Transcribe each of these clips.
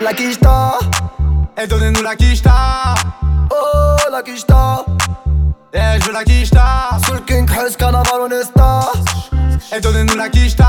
La quicheta. Et donnez-nous la quicheta. Oh la quicheta. Eh je veux la quicheta. Sous le King Hess Carnaval Honesta. Et donnez-nous la quicheta.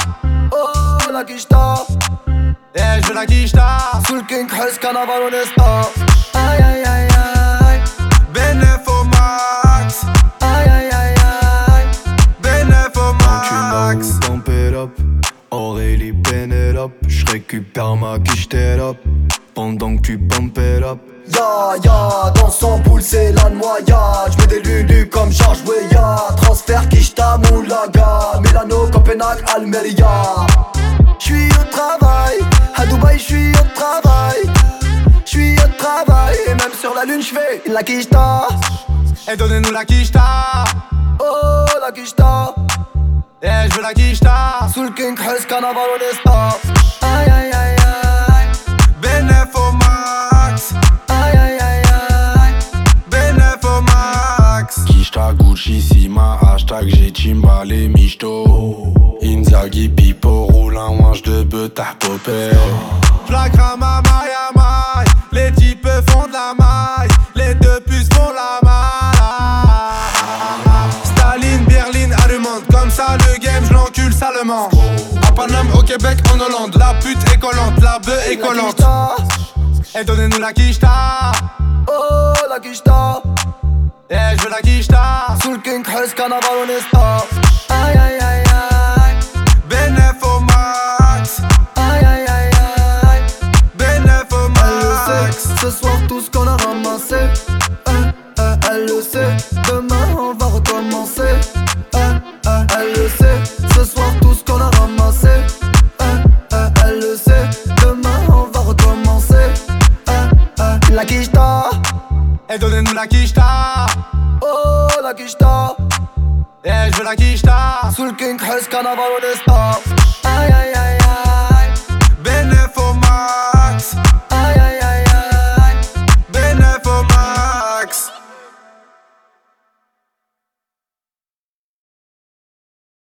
Oh la quicheta. Eh je veux la quicheta. Sous le King Hess Carnaval Honesta. Aïe aïe aïe aïe. Benef au max. Aïe aïe aïe aïe. Benef au max. Tu pump it up. Aurélie Pénélope. J'récupère ma quiche up. Pendant que tu pump it up. Ya ya, dans son poule c'est la noyade. J'mets des lulus comme Georges Weah. Transfert Kishta Moulaga. Milano, Copenhague, Almeria. J'suis au travail, à Dubaï j'suis au travail. J'suis au travail, et même sur la lune j'fais la quicheta. Et donnez-nous la quicheta. Oh la quicheta. Eh je veux la quicheta. Sous le King Hess Carnaval Honesta. Aïe aïe aïe aïe. Benef au max. Aïe aïe aïe aïe. Benef au max. Quicheta Gucci Sima. Hashtag j'ai Chimbale Michto. Inzaghi Pipo. Roule un wange de betard popé. J'la crame à maille à maille. Les types font de la maille. Les deux puces font la maille. Staline, Berlin, allemand. Comme ça le game j'lencule salement. À Paname, au Québec, en Hollande. La pute est collante, la bœuf est collante. Et donnez-nous la quicheta. Oh la quicheta. Eh je veux la quicheta. Sous le King Hess Carnaval Honesta. Aïe aïe aïe aïe. Benef au max. Aïe aïe aïe aïe. Benef au Elle le max. sait, ce soir tout ce qu'on a ramassé. Elle le sait, demain on va recommencer. Elle le sait, ce soir tout ce qu'on a ramassé. Elle le sait, demain on va recommencer. La quicheta. Et donnez-nous la quicheta. Oh la quicheta. Eh je veux la quicheta. Sous le King Hess Carnaval Honesta. Aïe aïe aïe.